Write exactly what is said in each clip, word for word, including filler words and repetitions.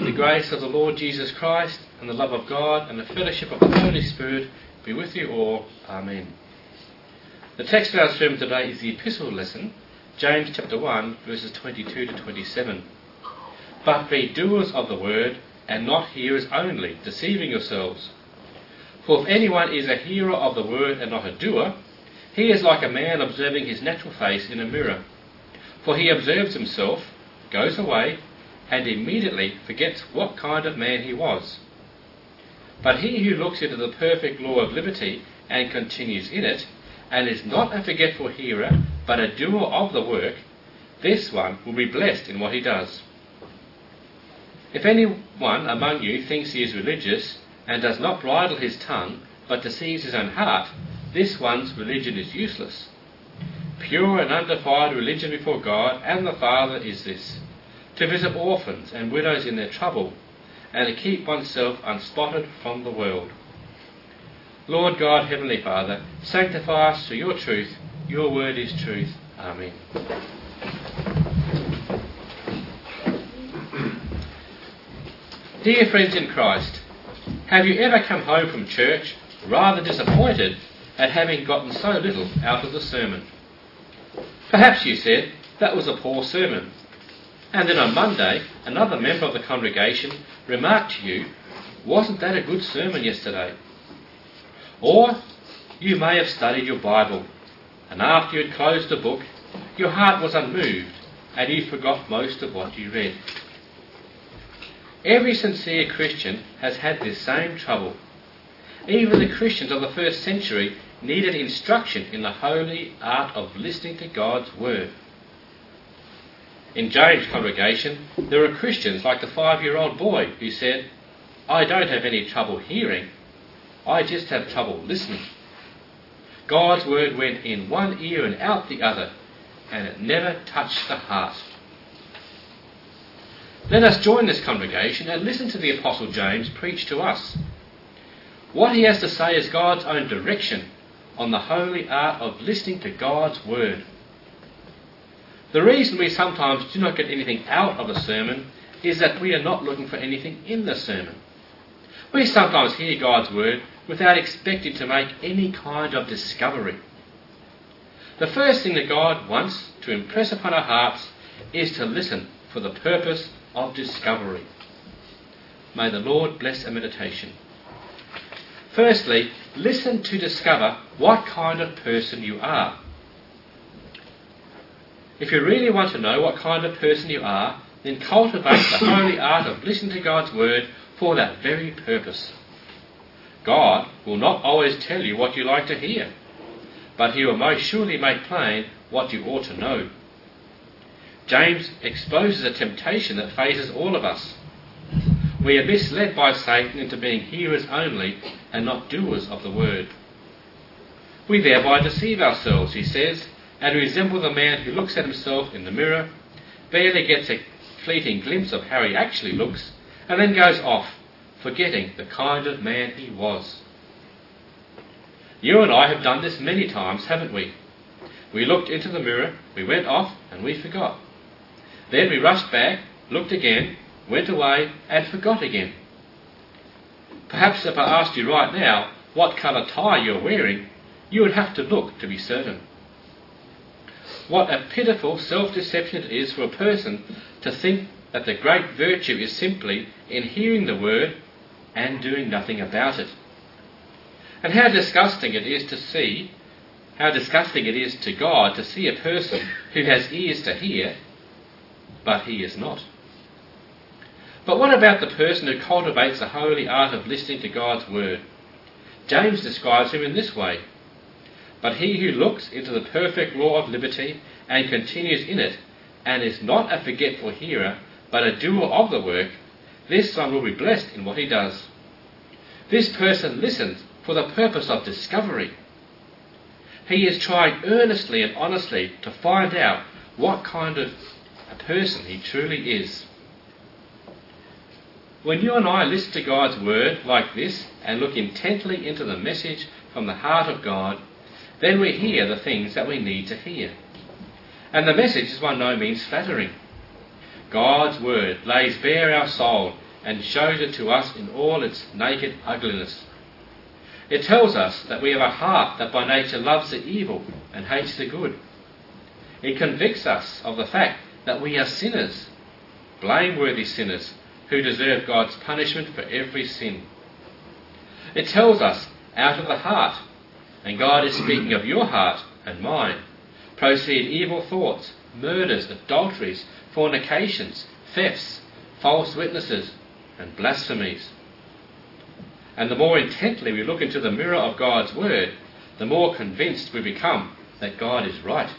The grace of the Lord Jesus Christ and the love of God and the fellowship of the Holy Spirit be with you all. Amen. The text of our sermon today is the epistle lesson, James chapter one, verses twenty-two to twenty-seven. But be doers of the word, and not hearers only, deceiving yourselves. For if anyone is a hearer of the word and not a doer, he is like a man observing his natural face in a mirror. For he observes himself, goes away, and immediately forgets what kind of man he was. But he who looks into the perfect law of liberty and continues in it, and is not a forgetful hearer, but a doer of the work, this one will be blessed in what he does. If anyone among you thinks he is religious, and does not bridle his tongue, but deceives his own heart, this one's religion is useless. Pure and undefiled religion before God and the Father is this: to visit orphans and widows in their trouble, and to keep oneself unspotted from the world. Lord God, Heavenly Father, sanctify us through your truth. Your word is truth. Amen. Dear friends in Christ, have you ever come home from church rather disappointed at having gotten so little out of the sermon? Perhaps you said, that was a poor sermon. And then on Monday, another member of the congregation remarked to you, wasn't that a good sermon yesterday? Or you may have studied your Bible, and after you had closed the book, your heart was unmoved, and you forgot most of what you read. Every sincere Christian has had this same trouble. Even the Christians of the first century needed instruction in the holy art of listening to God's word. In James' congregation, there were Christians like the five-year-old boy who said, I don't have any trouble hearing, I just have trouble listening. God's word went in one ear and out the other, and it never touched the heart. Let us join this congregation and listen to the Apostle James preach to us. What he has to say is God's own direction on the holy art of listening to God's word. The reason we sometimes do not get anything out of a sermon is that we are not looking for anything in the sermon. We sometimes hear God's word without expecting to make any kind of discovery. The first thing that God wants to impress upon our hearts is to listen for the purpose of discovery. May the Lord bless our meditation. Firstly, listen to discover what kind of person you are. If you really want to know what kind of person you are, then cultivate the holy art of listening to God's word for that very purpose. God will not always tell you what you like to hear, but he will most surely make plain what you ought to know. James exposes a temptation that faces all of us. We are misled by Satan into being hearers only and not doers of the word. We thereby deceive ourselves, he says, and resemble the man who looks at himself in the mirror, barely gets a fleeting glimpse of how he actually looks, and then goes off, forgetting the kind of man he was. You and I have done this many times, haven't we? We looked into the mirror, we went off, and we forgot. Then we rushed back, looked again, went away, and forgot again. Perhaps if I asked you right now what colour tie you're wearing, you would have to look to be certain. What a pitiful self-deception it is for a person to think that the great virtue is simply in hearing the word and doing nothing about it. And how disgusting it is to see, how disgusting it is to God to see a person who has ears to hear, but he is not. But what about the person who cultivates the holy art of listening to God's word? James describes him in this way: But he who looks into the perfect law of liberty and continues in it, and is not a forgetful hearer, but a doer of the work, this one will be blessed in what he does. This person listens for the purpose of discovery. He is trying earnestly and honestly to find out what kind of a person he truly is. When you and I listen to God's word like this and look intently into the message from the heart of God, then we hear the things that we need to hear. And the message is by no means flattering. God's word lays bare our soul and shows it to us in all its naked ugliness. It tells us that we have a heart that by nature loves the evil and hates the good. It convicts us of the fact that we are sinners, blameworthy sinners, who deserve God's punishment for every sin. It tells us out of the heart, and God is speaking of your heart and mine, proceed evil thoughts, murders, adulteries, fornications, thefts, false witnesses, and blasphemies. And the more intently we look into the mirror of God's word, the more convinced we become that God is right.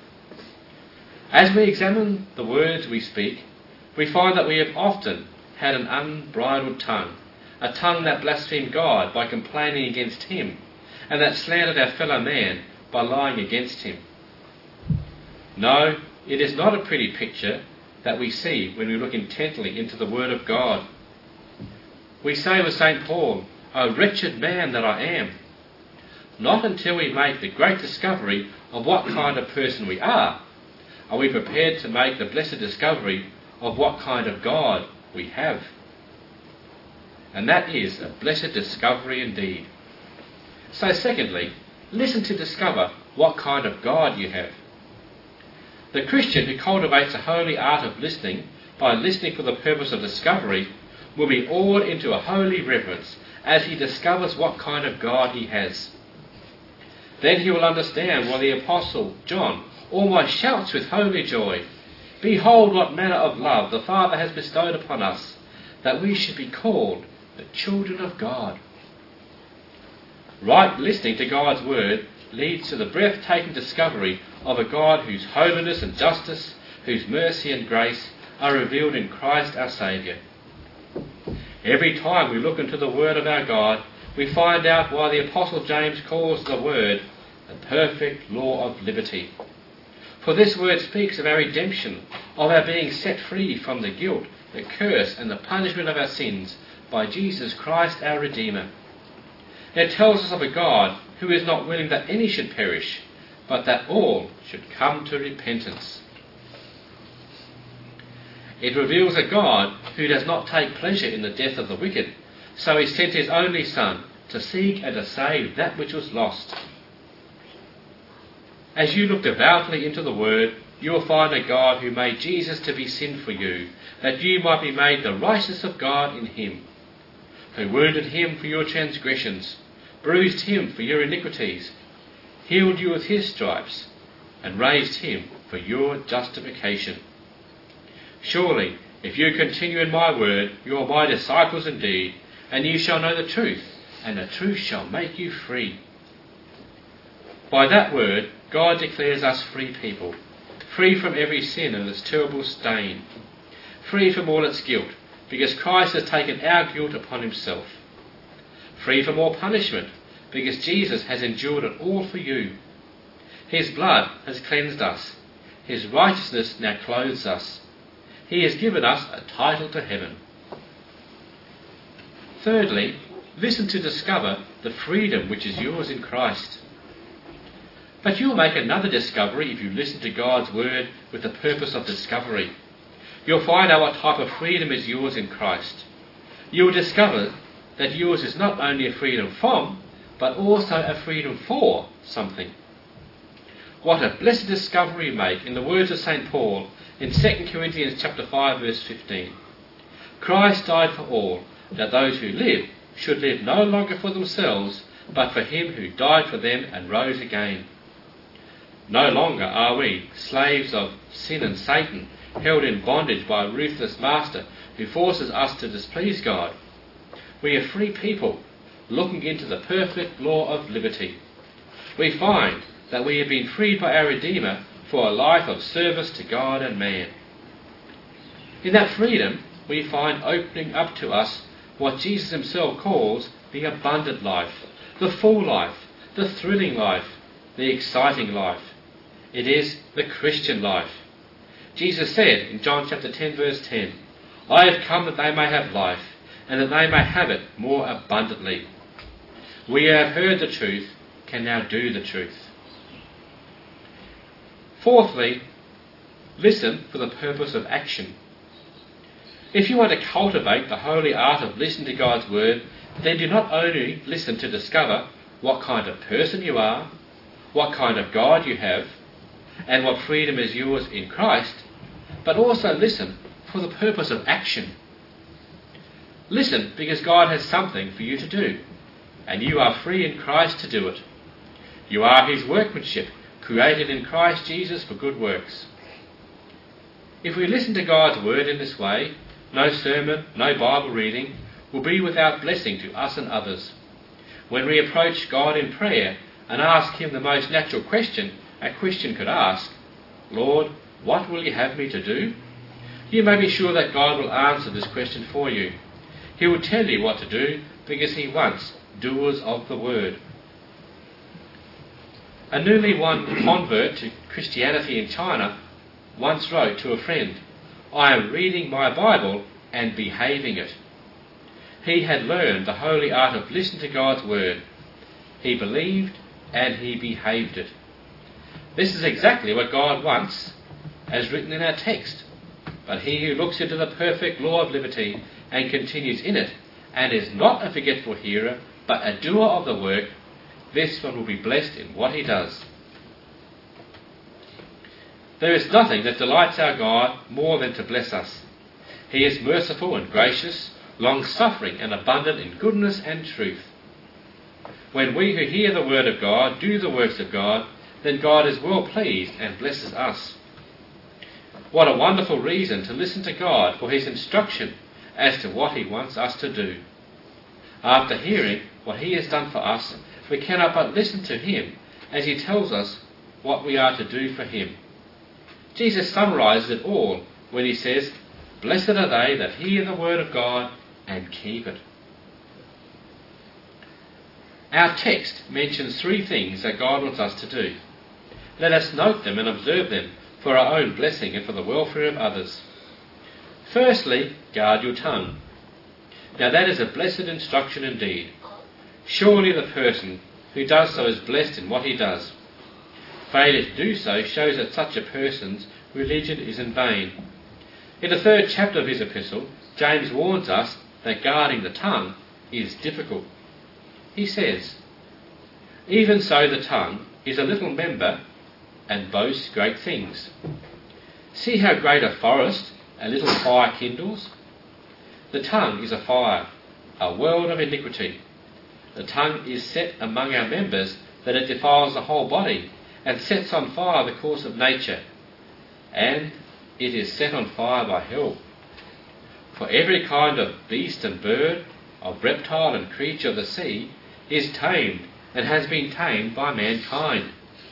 As we examine the words we speak, we find that we have often had an unbridled tongue, a tongue that blasphemed God by complaining against him, and that slandered our fellow man by lying against him. No, it is not a pretty picture that we see when we look intently into the Word of God. We say with Saint Paul, "O wretched man that I am." Not until we make the great discovery of what kind of person we are, are we prepared to make the blessed discovery of what kind of God we have. And that is a blessed discovery indeed. So secondly, listen to discover what kind of God you have. The Christian who cultivates the holy art of listening by listening for the purpose of discovery will be awed into a holy reverence as he discovers what kind of God he has. Then he will understand why the Apostle John almost shouts with holy joy, "Behold what manner of love the Father has bestowed upon us, that we should be called the children of God." Right listening to God's word leads to the breathtaking discovery of a God whose holiness and justice, whose mercy and grace are revealed in Christ our Saviour. Every time we look into the word of our God, we find out why the Apostle James calls the word the perfect law of liberty. For this word speaks of our redemption, of our being set free from the guilt, the curse and the punishment of our sins by Jesus Christ our Redeemer. It tells us of a God who is not willing that any should perish, but that all should come to repentance. It reveals a God who does not take pleasure in the death of the wicked, so he sent his only Son to seek and to save that which was lost. As you look devoutly into the Word, you will find a God who made Jesus to be sin for you, that you might be made the righteousness of God in him, who wounded him for your transgressions, bruised him for your iniquities, healed you with his stripes, and raised him for your justification. Surely, if you continue in my word, you are my disciples indeed, and you shall know the truth, and the truth shall make you free. By that word, God declares us free people, free from every sin and its terrible stain, free from all its guilt, because Christ has taken our guilt upon himself, free from all punishment, because Jesus has endured it all for you. His blood has cleansed us. His righteousness now clothes us. He has given us a title to heaven. Thirdly, listen to discover the freedom which is yours in Christ. But you'll make another discovery if you listen to God's word with the purpose of discovery. You'll find out what type of freedom is yours in Christ. You will discover that yours is not only a freedom from, but also a freedom for something. What a blessed discovery you make in the words of Saint Paul in Second Corinthians chapter five verse fifteen. Christ died for all, that those who live should live no longer for themselves, but for him who died for them and rose again. No longer are we slaves of sin and Satan, held in bondage by a ruthless master who forces us to displease God. We are free people, looking into the perfect law of liberty. We find that we have been freed by our Redeemer for a life of service to God and man. In that freedom, we find opening up to us what Jesus himself calls the abundant life, the full life, the thrilling life, the exciting life. It is the Christian life. Jesus said in John chapter ten verse ten, "I have come that they may have life, and that they may have it more abundantly." We have heard the truth, can now do the truth. Fourthly, listen for the purpose of action. If you want to cultivate the holy art of listening to God's word, then do not only listen to discover what kind of person you are, what kind of God you have, and what freedom is yours in Christ, but also listen for the purpose of action. Listen because God has something for you to do, and you are free in Christ to do it. You are his workmanship, created in Christ Jesus for good works. If we listen to God's word in this way, no sermon, no Bible reading will be without blessing to us and others. When we approach God in prayer and ask him the most natural question a Christian could ask, Lord, what will you have me to do? You may be sure that God will answer this question for you. He will tell you what to do because he wants doers of the word. A newly won convert to Christianity in China once wrote to a friend, I am reading my Bible and behaving it. He had learned the holy art of listening to God's word. He believed and he behaved it. This is exactly what God wants, as written in our text. But he who looks into the perfect law of liberty and continues in it, and is not a forgetful hearer, but a doer of the work, this one will be blessed in what he does. There is nothing that delights our God more than to bless us. He is merciful and gracious, long-suffering and abundant in goodness and truth. When we who hear the word of God do the works of God, then God is well pleased and blesses us. What a wonderful reason to listen to God for his instruction as to what he wants us to do. After hearing what he has done for us, we cannot but listen to him as he tells us what we are to do for him. Jesus summarises it all when he says, Blessed are they that hear the word of God and keep it. Our text mentions three things that God wants us to do. Let us note them and observe them for our own blessing and for the welfare of others. Firstly, guard your tongue. Now that is a blessed instruction indeed. Surely the person who does so is blessed in what he does. Failure to do so shows that such a person's religion is in vain. In the third chapter of his epistle, James warns us that guarding the tongue is difficult. He says, Even so the tongue is a little member and boasts great things. See how great a forest a little fire kindles? The tongue is a fire, a world of iniquity. The tongue is set among our members that it defiles the whole body and sets on fire the course of nature. And it is set on fire by hell. For every kind of beast and bird, of reptile and creature of the sea, is tamed and has been tamed by mankind.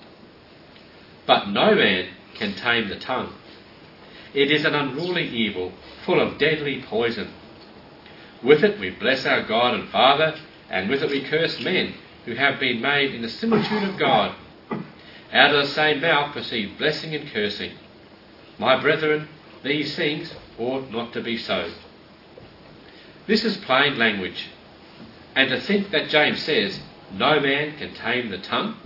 But no man can tame the tongue. It is an unruly evil, full of deadly poison. With it we bless our God and Father, and with it we curse men who have been made in the similitude of God. Out of the same mouth proceed blessing and cursing. My brethren, these things ought not to be so. This is plain language. And to think that James says, no man can tame the tongue.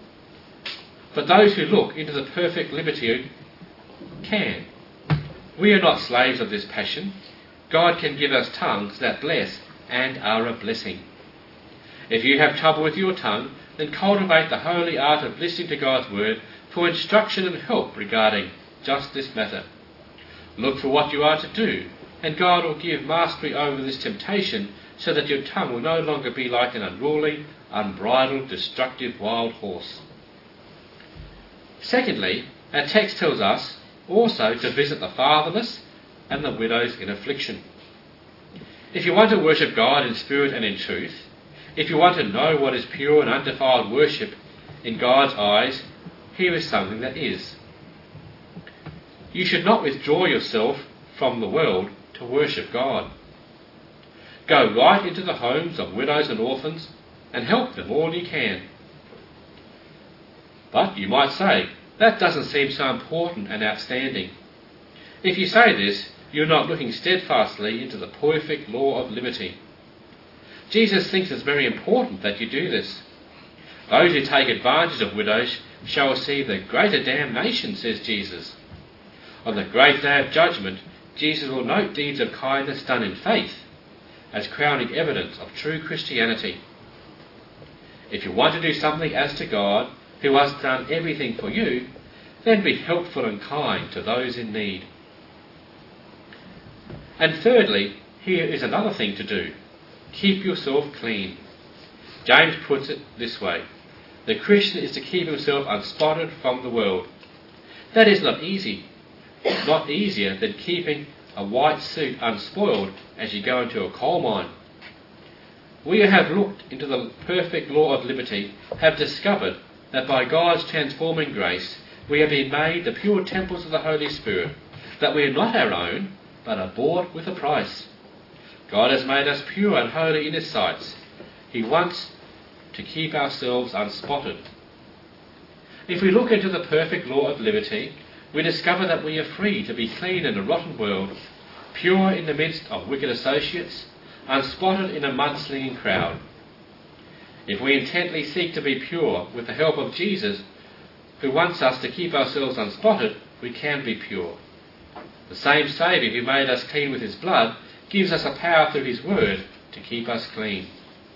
But those who look into the perfect liberty can. We are not slaves of this passion. God can give us tongues that bless and are a blessing. If you have trouble with your tongue, then cultivate the holy art of listening to God's word for instruction and help regarding just this matter. Look for what you are to do, and God will give mastery over this temptation so that your tongue will no longer be like an unruly, unbridled, destructive wild horse. Secondly, our text tells us also to visit the fatherless and the widows in affliction. If you want to worship God in spirit and in truth, if you want to know what is pure and undefiled worship in God's eyes, here is something that is. You should not withdraw yourself from the world to worship God. Go right into the homes of widows and orphans and help them all you can. But you might say, that doesn't seem so important and outstanding. If you say this, you're not looking steadfastly into the perfect law of liberty. Jesus thinks it's very important that you do this. Those who take advantage of widows shall receive the greater damnation, says Jesus. On the great day of judgment, Jesus will note deeds of kindness done in faith as crowning evidence of true Christianity. If you want to do something as to God, who has done everything for you, then be helpful and kind to those in need. And thirdly, here is another thing to do. Keep yourself clean. James puts it this way: the Christian is to keep himself unspotted from the world. That is not easy. Not easier than keeping a white suit unspoiled as you go into a coal mine. We who have looked into the perfect law of liberty have discovered that by God's transforming grace we have been made the pure temples of the Holy Spirit, that we are not our own, but are bought with a price. God has made us pure and holy in His sights. He wants to keep ourselves unspotted. If we look into the perfect law of liberty, we discover that we are free to be clean in a rotten world, pure in the midst of wicked associates, unspotted in a mudslinging crowd. If we intently seek to be pure with the help of Jesus, who wants us to keep ourselves unspotted, we can be pure. The same Saviour who made us clean with His blood gives us a power through His word to keep us clean.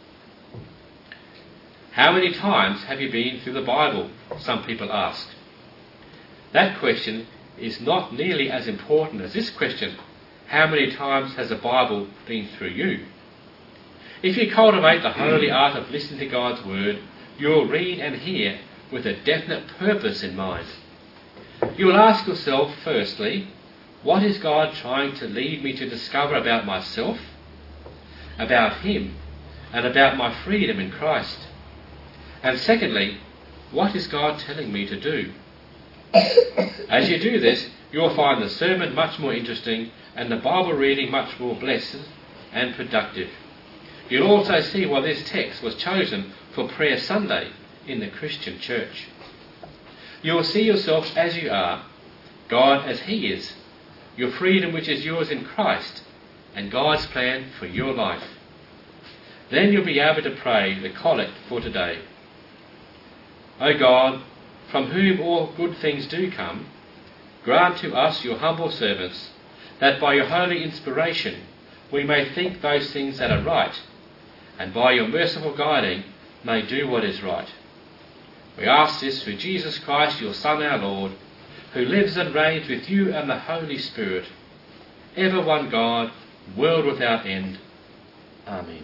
How many times have you been through the Bible? Some people ask. That question is not nearly as important as this question: how many times has the Bible been through you? If you cultivate the holy art of listening to God's word, you will read and hear with a definite purpose in mind. You will ask yourself, firstly, what is God trying to lead me to discover about myself, about Him, and about my freedom in Christ? And secondly, what is God telling me to do? As you do this, you will find the sermon much more interesting and the Bible reading much more blessed and productive. You'll also see why this text was chosen for Prayer Sunday in the Christian church. You will see yourself as you are, God as He is, your freedom which is yours in Christ, and God's plan for your life. Then you'll be able to pray the collect for today. O God, from whom all good things do come, grant to us, your humble servants, that by your holy inspiration we may think those things that are right, and by your merciful guiding may do what is right. We ask this through Jesus Christ, your Son, our Lord, who lives and reigns with you and the Holy Spirit, ever one God, world without end. Amen.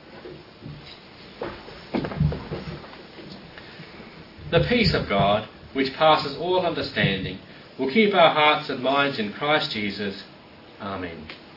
The peace of God, which passes all understanding, will keep our hearts and minds in Christ Jesus. Amen.